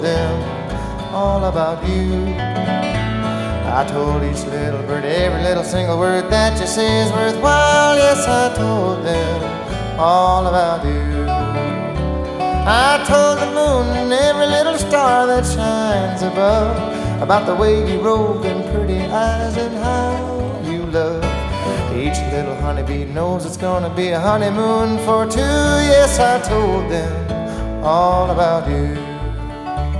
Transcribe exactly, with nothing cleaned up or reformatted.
them all about you. I told each little bird every little single word that you say is worthwhile. Yes, I told them all about you. I told the moon and every little star that shines above about the way you roll them pretty eyes and how you love. Each little honeybee knows it's gonna be a honeymoon for two. Yes, I told them all about you.